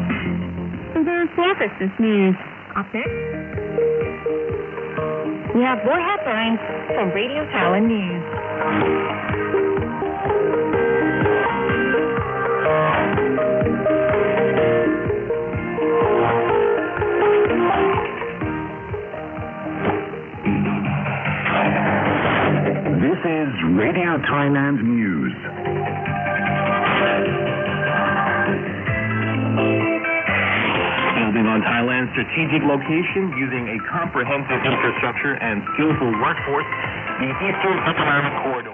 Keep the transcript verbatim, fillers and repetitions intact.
The services news. Up next, we have more headlines from Radio Thailand News. This is Radio Thailand News. Building on Thailand's strategic location using a comprehensive infrastructure and skillful workforce, the Eastern Economic Corridor